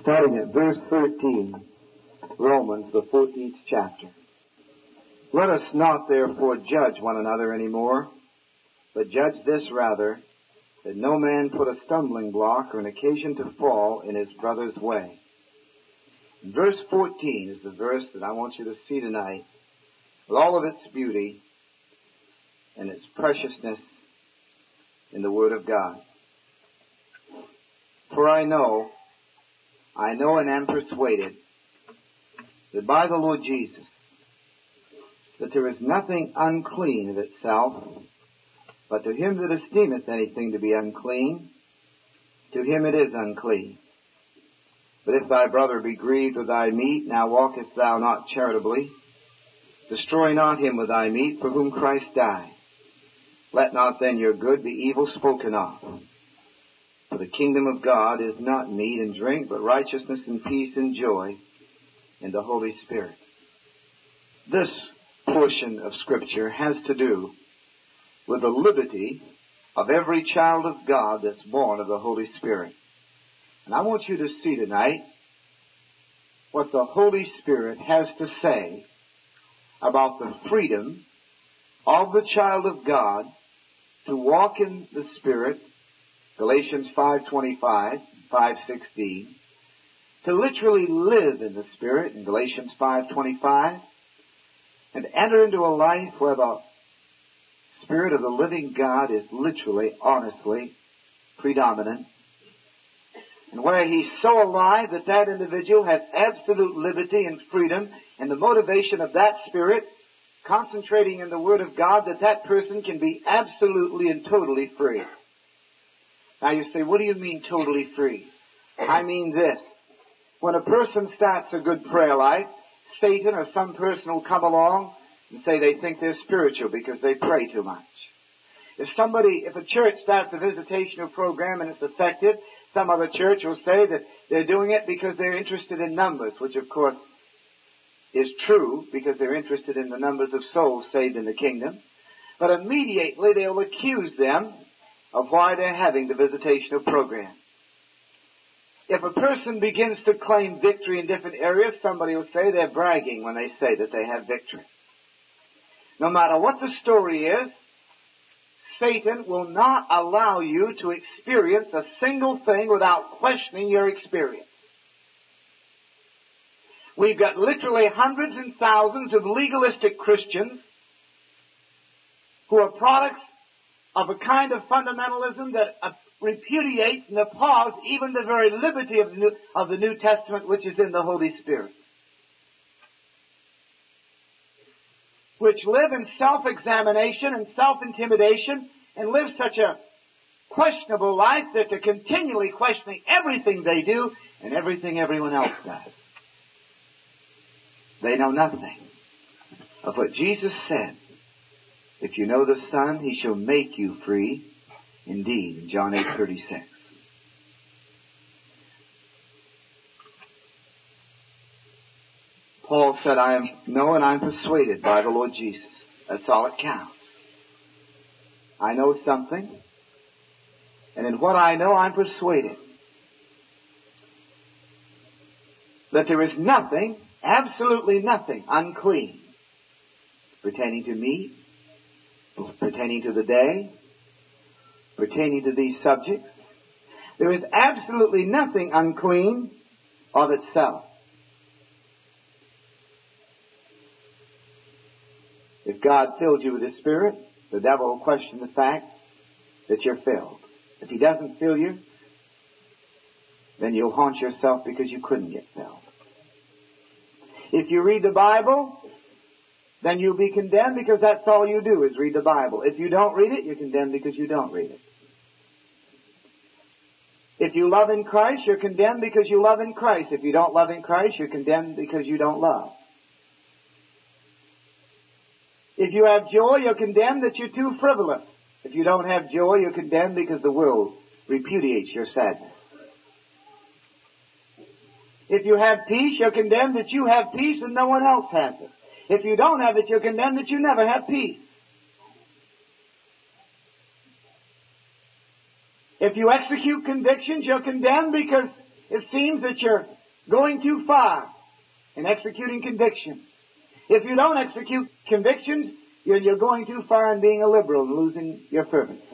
starting at verse 13, Romans, the 14th chapter. Let us not therefore judge one another any more, but judge this rather, that no man put a stumbling block or an occasion to fall in his brother's way. And verse 14 is the verse that I want you to see tonight, with all of its beauty and its preciousness in the Word of God. For I know and am persuaded that by the Lord Jesus, that there is nothing unclean of itself, but to him that esteemeth anything to be unclean, to him it is unclean. But if thy brother be grieved with thy meat, now walkest thou not charitably. Destroy not him with thy meat, for whom Christ died. Let not then your good be evil spoken of. For the kingdom of God is not meat and drink, but righteousness and peace and joy in the Holy Spirit. This portion of Scripture has to do with the liberty of every child of God that's born of the Holy Spirit. And I want you to see tonight what the Holy Spirit has to say about the freedom of the child of God to walk in the Spirit, Galatians 5:25, 5:16, to literally live in the Spirit in Galatians 5:25, and enter into a life where the Spirit of the living God is literally, honestly predominant, and where he's so alive that that individual has absolute liberty and freedom, and the motivation of that Spirit concentrating in the Word of God, that that person can be absolutely and totally free. Now you say, what do you mean totally free? I mean this. When a person starts a good prayer life, Satan or some person will come along and say they think they're spiritual because they pray too much. If a church starts a visitational program and it's effective, some other church will say that they're doing it because they're interested in numbers, which of course is true because they're interested in the numbers of souls saved in the kingdom. But immediately they'll accuse them of why they're having the visitational program. If a person begins to claim victory in different areas, somebody will say they're bragging when they say that they have victory. No matter what the story is, Satan will not allow you to experience a single thing without questioning your experience. We've got literally hundreds and thousands of legalistic Christians who are products of a kind of fundamentalism that repudiates and applauds even the very liberty of the New Testament, which is in the Holy Spirit, which live in self-examination and self-intimidation and live such a questionable life that they're continually questioning everything they do and everything everyone else does. They know nothing of what Jesus said. If you know the Son, He shall make you free indeed, in John 8:36. Paul said, I know and I'm persuaded by the Lord Jesus. That's all it counts. I know something, and in what I know I'm persuaded that there is nothing, absolutely nothing, unclean pertaining to me, pertaining to the day, pertaining to these subjects. There is absolutely nothing unclean of itself. If God filled you with His Spirit, the devil will question the fact that you're filled. If He doesn't fill you, then you'll haunt yourself because you couldn't get filled. If you read the Bible, then you'll be condemned because that's all you do is read the Bible. If you don't read it, you're condemned because you don't read it. If you love in Christ, you're condemned because you love in Christ. If you don't love in Christ, you're condemned because you don't love. If you have joy, you're condemned that you're too frivolous. If you don't have joy, you're condemned because the world repudiates your sadness. If you have peace, you're condemned that you have peace and no one else has it. If you don't have it, you're condemned that you never have peace. If you execute convictions, you're condemned because it seems that you're going too far in executing convictions. If you don't execute convictions, you're going too far in being a liberal and losing your fervency.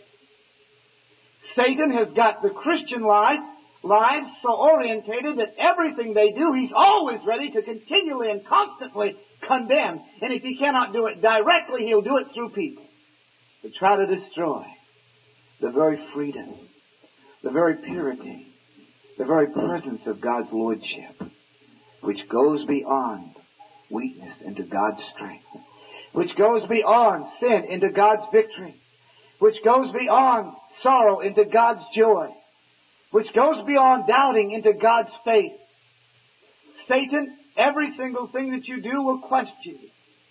Satan has got the Christian lives so orientated that everything they do, he's always ready to continually and constantly condemn. And if he cannot do it directly, he'll do it through people to try to destroy the very freedom, the very purity, the very presence of God's Lordship, which goes beyond weakness into God's strength, which goes beyond sin into God's victory, which goes beyond sorrow into God's joy, which goes beyond doubting into God's faith. Satan, every single thing that you do will question you.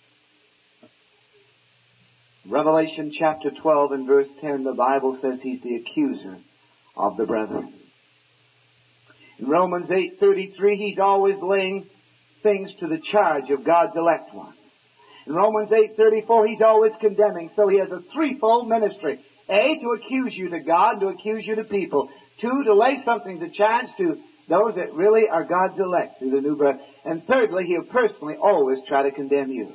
Revelation chapter 12 and verse 10, the Bible says he's the accuser of the brethren. In Romans 8:33, he's always laying things to the charge of God's elect ones. In Romans 8:34, he's always condemning. So he has a threefold ministry. A, to accuse you to God, to accuse you to people. 2, to lay something to charge to those that really are God's elect through the new birth. And thirdly, he'll personally always try to condemn you.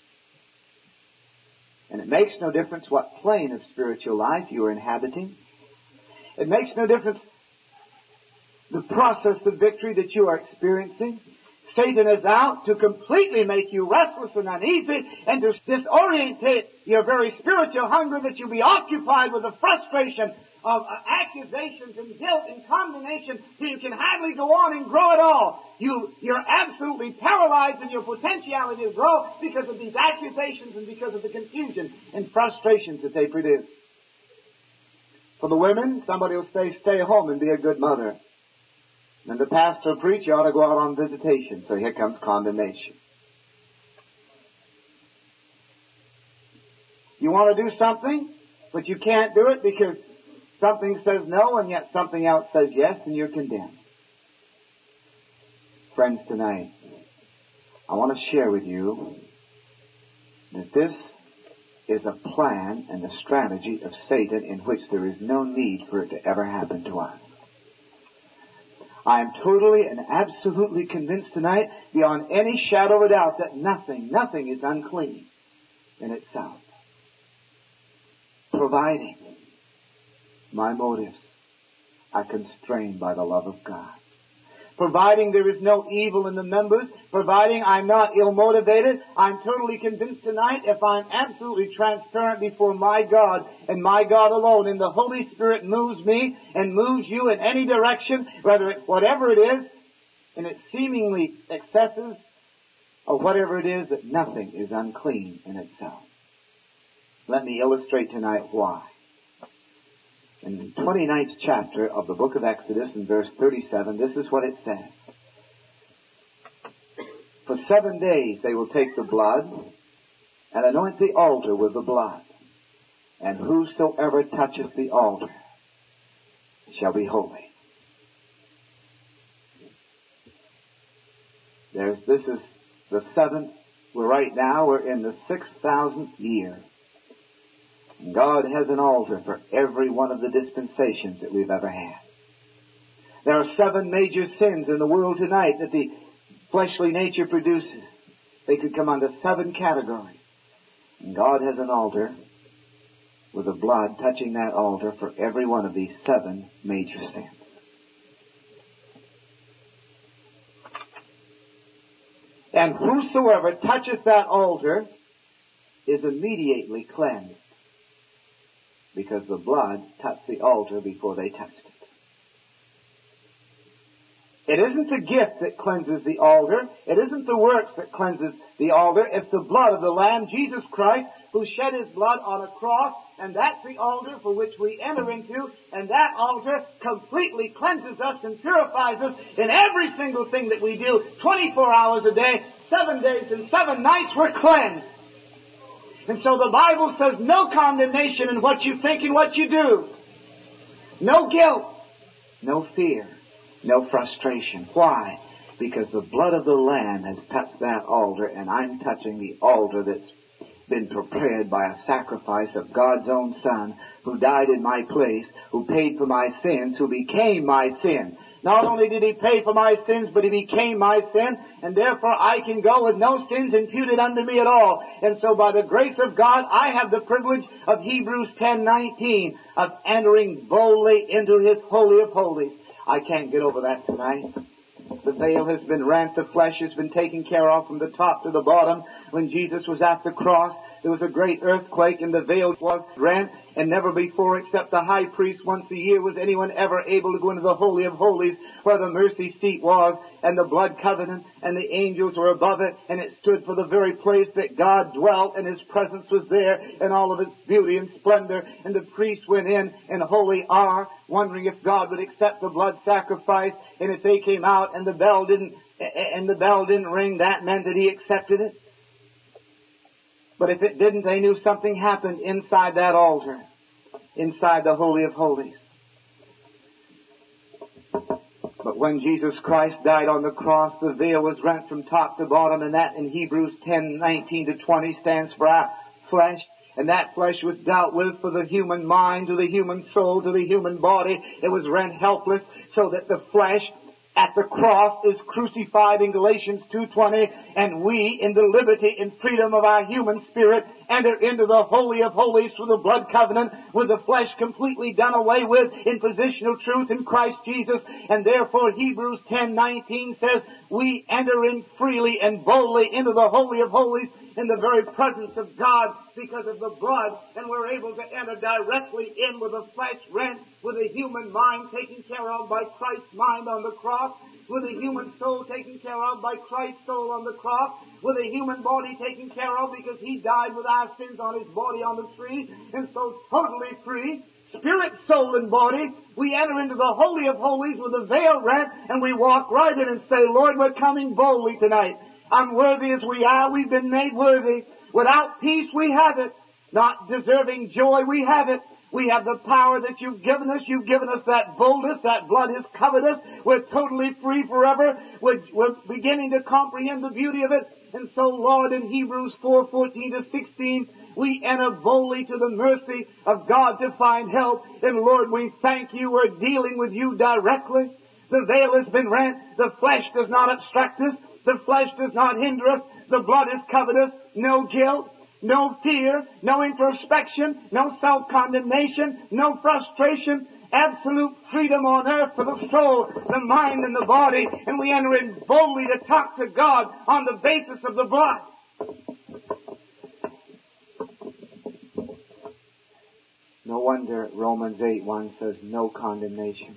And it makes no difference what plane of spiritual life you are inhabiting. It makes no difference the process of victory that you are experiencing. Satan is out to completely make you restless and uneasy and to disorientate your very spiritual hunger, that you be occupied with the frustration of accusations and guilt and condemnation till you can hardly go on and grow at all. You're absolutely paralyzed in your potentiality to grow because of these accusations and because of the confusion and frustrations that they produce. For the women, somebody will say, stay home and be a good mother. And the pastor will preach, you ought to go out on visitation. So here comes condemnation. You want to do something, but you can't do it because something says no and yet something else says yes, and you're condemned. Friends, tonight, I want to share with you that this is a plan and a strategy of Satan in which there is no need for it to ever happen to us. I am totally and absolutely convinced tonight, beyond any shadow of a doubt, that nothing is unclean in itself. Providing my motives are constrained by the love of God. Providing there is no evil in the members, providing I'm not ill-motivated, I'm totally convinced tonight, if I'm absolutely transparent before my God and my God alone, and the Holy Spirit moves me and moves you in any direction, whatever it is, and it seemingly excesses, or whatever it is, that nothing is unclean in itself. Let me illustrate tonight why. In the 29th chapter of the book of Exodus, in verse 37, this is what it says. For 7 days they will take the blood and anoint the altar with the blood. And whosoever toucheth the altar shall be holy. This is the 7th. Right now we're in the 6,000th year. God has an altar for every one of the dispensations that we've ever had. There are 7 major sins in the world tonight that the fleshly nature produces. They could come under 7 categories. And God has an altar with the blood touching that altar for every one of these 7 major sins. And whosoever toucheth that altar is immediately cleansed, because the blood touched the altar before they touched it. It isn't the gift that cleanses the altar. It isn't the works that cleanses the altar. It's the blood of the Lamb, Jesus Christ, who shed His blood on a cross, and that's the altar for which we enter into, and that altar completely cleanses us and purifies us in every single thing that we do, 24 hours a day, 7 days and 7 nights, we're cleansed. And so the Bible says no condemnation in what you think and what you do. No guilt. No fear. No frustration. Why? Because the blood of the Lamb has touched that altar, and I'm touching the altar that's been prepared by a sacrifice of God's own Son, who died in my place, who paid for my sins, who became my sin. Not only did He pay for my sins, but He became my sin, and therefore I can go with no sins imputed unto me at all. And so by the grace of God, I have the privilege of Hebrews 10:19, of entering boldly into His Holy of Holies. I can't get over that tonight. The veil has been rent, the flesh has been taken care of from the top to the bottom. When Jesus was at the cross, there was a great earthquake and the veil was rent, and never before except the high priest once a year was anyone ever able to go into the Holy of Holies where the mercy seat was and the blood covenant and the angels were above it, and it stood for the very place that God dwelt and His presence was there in all of its beauty and splendor. And the priest went in holy hour wondering if God would accept the blood sacrifice, and if they came out and the bell didn't ring, that meant that He accepted it. But if it didn't, they knew something happened inside that altar, inside the Holy of Holies. But when Jesus Christ died on the cross, the veil was rent from top to bottom, and that in Hebrews 10:19-20 stands for our flesh. And that flesh was dealt with for the human mind, to the human soul, to the human body. It was rent helpless, so that the flesh at the cross is crucified in Galatians 2:20, and we, in the liberty and freedom of our human spirit, enter into the Holy of Holies through the blood covenant, with the flesh completely done away with in positional truth in Christ Jesus. And therefore Hebrews 10:19 says, we enter in freely and boldly into the Holy of Holies in the very presence of God because of the blood, and we're able to enter directly in with the flesh rent, with the human mind taken care of by Christ's mind on the cross, with the human soul taken care of by Christ's soul on the cross, with the human body taken care of because He died with our sins on His body on the tree, and so totally free, spirit, soul, and body, we enter into the Holy of Holies with the veil rent, and we walk right in and say, Lord, we're coming boldly tonight. Unworthy as we are, we've been made worthy. Without peace, we have it. Not deserving joy, we have it. We have the power that You've given us. You've given us that boldness. That blood has covered us. We're totally free forever. We're beginning to comprehend the beauty of it. And so, Lord, in Hebrews 4:14-16, we enter boldly to the mercy of God to find help. And Lord, we thank You. We're dealing with You directly. The veil has been rent. The flesh does not obstruct us. The flesh does not hinder us. The blood has covered us. No guilt, no fear, no introspection, no self-condemnation, no frustration. Absolute freedom on earth for the soul, the mind, and the body. And we enter in boldly to talk to God on the basis of the blood. No wonder Romans 8:1 says no condemnation.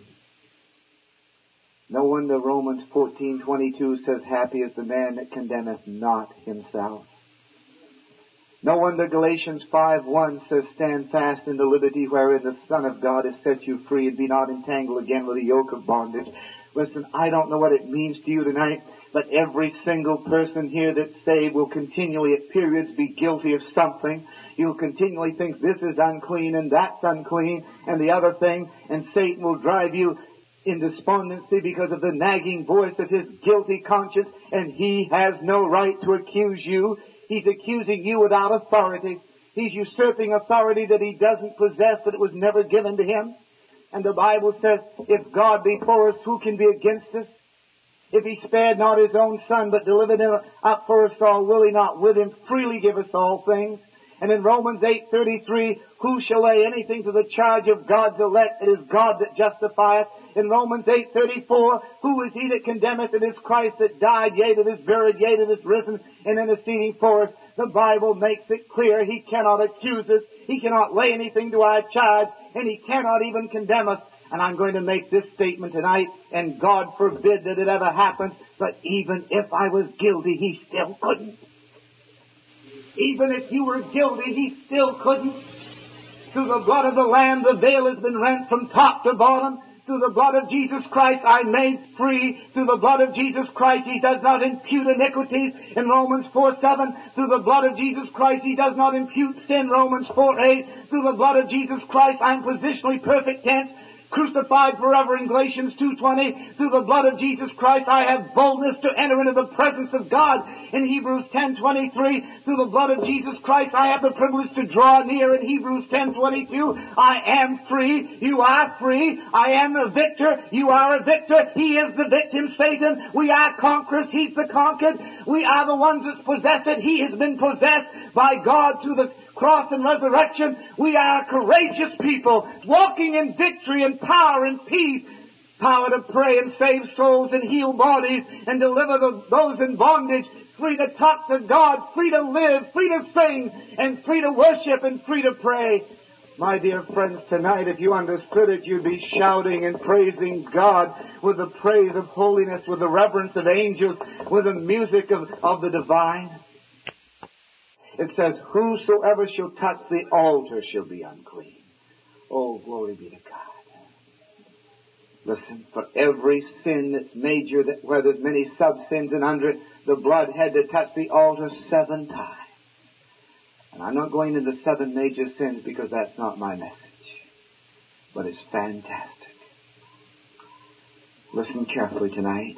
No wonder Romans 14:22 says, happy is the man that condemneth not himself. No wonder Galatians 5:1 says, stand fast in the liberty wherein the Son of God has set you free, and be not entangled again with a yoke of bondage. Listen, I don't know what it means to you tonight, but every single person here that's saved will continually at periods be guilty of something. You'll continually think this is unclean and that's unclean and the other thing, and Satan will drive you in despondency because of the nagging voice of his guilty conscience, and he has no right to accuse you. He's accusing you without authority. He's usurping authority that he doesn't possess, that it was never given to him. And the Bible says, if God be for us, who can be against us? If He spared not His own Son, but delivered Him up for us all, will He not with Him freely give us all things? And in Romans 8:33, who shall lay anything to the charge of God's elect? It is God that justifieth. In Romans 8:34, who is He that condemneth? It is Christ that died, yea, that is buried, yea, that is risen, and interceding for us. The Bible makes it clear He cannot accuse us. He cannot lay anything to our charge, and He cannot even condemn us. And I'm going to make this statement tonight, and God forbid that it ever happens, but even if I was guilty, He still couldn't. Even if you were guilty, He still couldn't. Through the blood of the Lamb, the veil has been rent from top to bottom. Through the blood of Jesus Christ, I'm made free. Through the blood of Jesus Christ, He does not impute iniquities. In Romans 4:7, through the blood of Jesus Christ, He does not impute sin. Romans 4:8, through the blood of Jesus Christ, I'm positionally perfect tense. crucified forever in Galatians 2:20. Through the blood of Jesus Christ I have boldness to enter into the presence of God. In Hebrews 10:23, through the blood of Jesus Christ I have the privilege to draw near. In Hebrews 10:22, I am free, you are free. I am a victor, you are a victor. He is the victim, Satan. We are conquerors, he's the conquered. We are the ones that possess it. He has been possessed by God through the cross and resurrection. We are courageous people, walking in victory and power and peace. Power to pray and save souls and heal bodies and deliver those in bondage. Free to talk to God, free to live, free to sing, and free to worship and free to pray. My dear friends, tonight, if you understood it, you'd be shouting and praising God with the praise of holiness, with the reverence of angels, with the music of the divine. It says, whosoever shall touch the altar shall be unclean. Oh, glory be to God. Listen, for every sin that's major, where there's many sub-sins and under it, the blood had to touch the altar 7 times. And I'm not going into 7 major sins because that's not my message. But it's fantastic. Listen carefully tonight.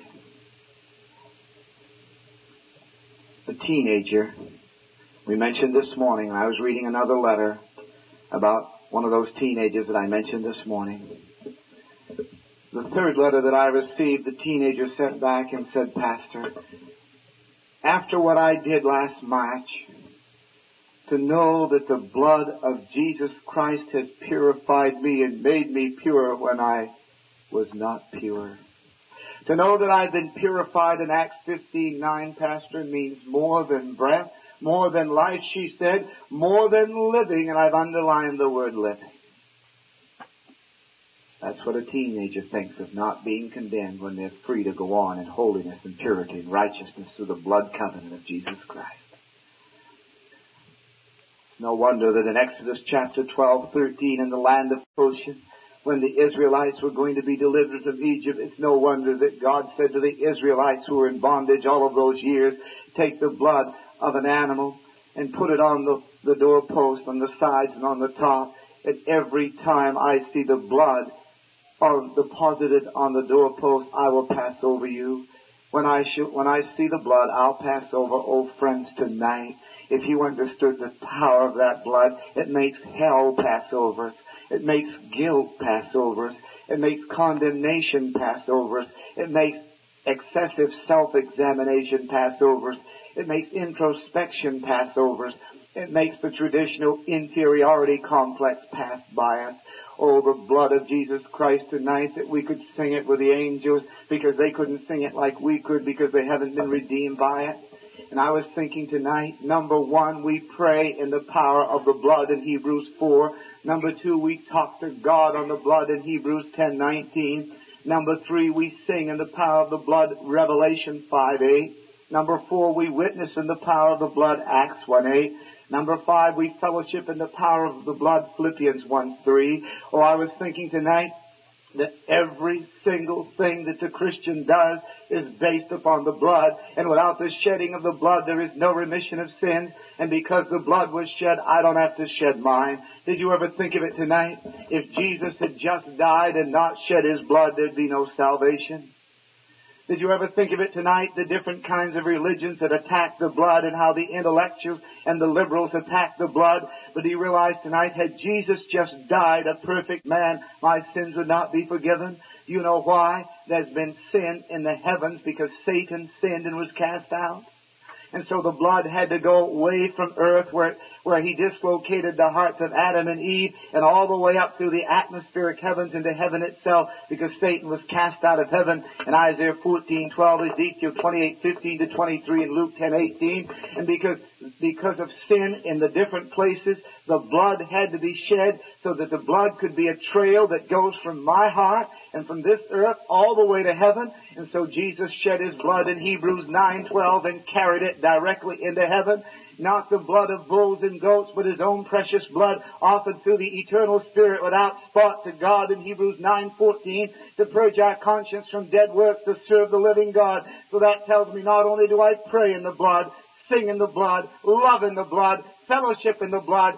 A teenager, we mentioned this morning, I was reading another letter about one of those teenagers that I mentioned this morning. The 3rd letter that I received, the teenager sent back and said, Pastor, after what I did last March, to know that the blood of Jesus Christ has purified me and made me pure when I was not pure. To know that I've been purified in Acts 15:9, Pastor, means more than breath, more than life, she said, more than living, and I've underlined the word living. That's what a teenager thinks of not being condemned when they're free to go on in holiness and purity and righteousness through the blood covenant of Jesus Christ. No wonder that in Exodus chapter 12:13 in the land of Goshen, when the Israelites were going to be delivered from Egypt, it's no wonder that God said to the Israelites who were in bondage all of those years, take the blood of an animal and put it on the doorpost, on the sides and on the top. And every time I see the blood deposited on the doorpost, I will pass over you. When I see the blood, I'll pass over. Oh, friends, tonight, if you understood the power of that blood, it makes hell pass over us. It makes guilt pass over us. It makes condemnation pass over us. It makes excessive self-examination pass over us. It makes introspection pass over us. It makes the traditional inferiority complex pass by us. Oh, the blood of Jesus Christ tonight, that we could sing it with the angels because they couldn't sing it like we could because they haven't been redeemed by it. And I was thinking tonight, number 1, we pray in the power of the blood in Hebrews 4. Number 2, we talk to God on the blood in Hebrews 10:19. Number 3, we sing in the power of the blood, Revelation 5:8. Number 4, we witness in the power of the blood, Acts 1:8. Number 5, we fellowship in the power of the blood, Philippians 1:3. Oh, I was thinking tonight that every single thing that the Christian does is based upon the blood. And without the shedding of the blood, there is no remission of sin. And because the blood was shed, I don't have to shed mine. Did you ever think of it tonight? If Jesus had just died and not shed His blood, there'd be no salvation. Did you ever think of it tonight, the different kinds of religions that attack the blood and how the intellectuals and the liberals attack the blood? But do you realize tonight, had Jesus just died, a perfect man, my sins would not be forgiven? Do you know why? There's been sin in the heavens because Satan sinned and was cast out. And so the blood had to go away from earth where he dislocated the hearts of Adam and Eve and all the way up through the atmospheric heavens into heaven itself because Satan was cast out of heaven in Isaiah 14:12, Ezekiel 28:15-23, and Luke 10:18. And because of sin in the different places, the blood had to be shed so that the blood could be a trail that goes from my heart and from this earth all the way to heaven. And so Jesus shed His blood in Hebrews 9:12 and carried it directly into heaven. Not the blood of bulls and goats, but His own precious blood offered through the eternal Spirit without spot to God in Hebrews 9:14 to purge our conscience from dead works to serve the living God. So that tells me not only do I pray in the blood, sing in the blood, love in the blood, fellowship in the blood,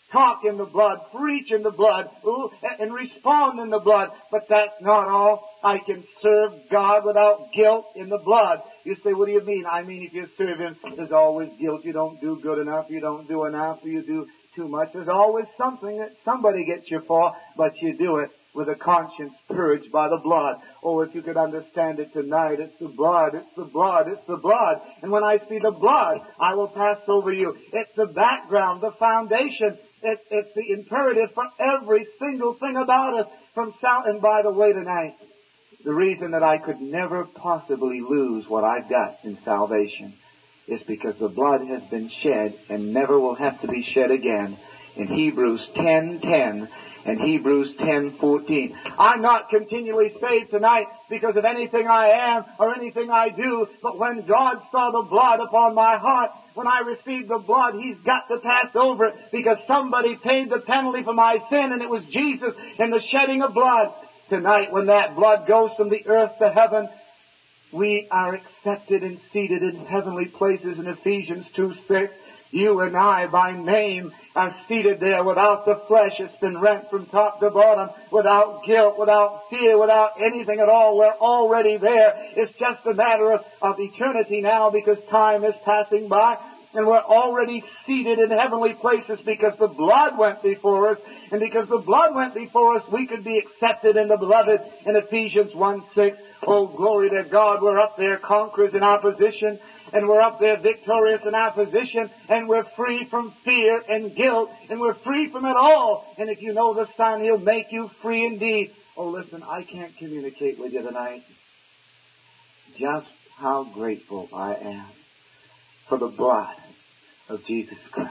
talk in the blood, preach in the blood, and respond in the blood. But that's not all. I can serve God without guilt in the blood. You say, what do you mean? I mean, if you serve Him, there's always guilt. You don't do good enough. You don't do enough. You do too much. There's always something that somebody gets you for, but you do it with a conscience purged by the blood. Oh, if you could understand it tonight, it's the blood, it's the blood, it's the blood. And when I see the blood, I will pass over you. It's the background, the foundation. It's the imperative for every single thing about us from sound. And by the way, tonight, the reason that I could never possibly lose what I've got in salvation is because the blood has been shed and never will have to be shed again. In Hebrews 10:10 and Hebrews 10:14. I'm not continually saved tonight because of anything I am or anything I do, but when God saw the blood upon my heart, when I received the blood, He's got to pass over it because somebody paid the penalty for my sin, and it was Jesus and the shedding of blood. Tonight, when that blood goes from the earth to heaven, we are accepted and seated in heavenly places in Ephesians 2:6. You and I, by name, are seated there without the flesh. It's been rent from top to bottom, without guilt, without fear, without anything at all. We're already there. It's just a matter of eternity now because time is passing by. And we're already seated in heavenly places because the blood went before us. And because the blood went before us, we could be accepted in the beloved in Ephesians 1:6. Oh, glory to God. We're up there conquerors in opposition. And we're up there victorious in our position, and we're free from fear and guilt, and we're free from it all. And if you know the Son, He'll make you free indeed. Oh, listen, I can't communicate with you tonight just how grateful I am for the blood of Jesus Christ.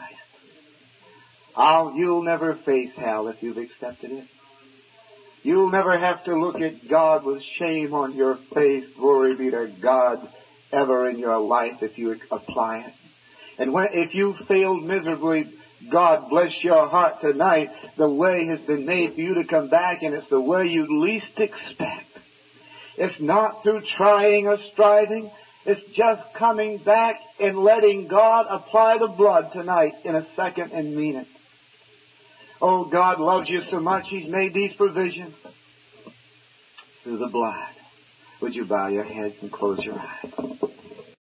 You'll never face hell if you've accepted it. You'll never have to look at God with shame on your face. Glory be to God. Ever in your life if you apply it. And if you failed miserably, God bless your heart tonight. The way has been made for you to come back, and it's the way you least expect. It's not through trying or striving. It's just coming back and letting God apply the blood tonight in a second and mean it. Oh, God loves you so much, He's made these provisions through the blood. Would you bow your heads and close your eyes?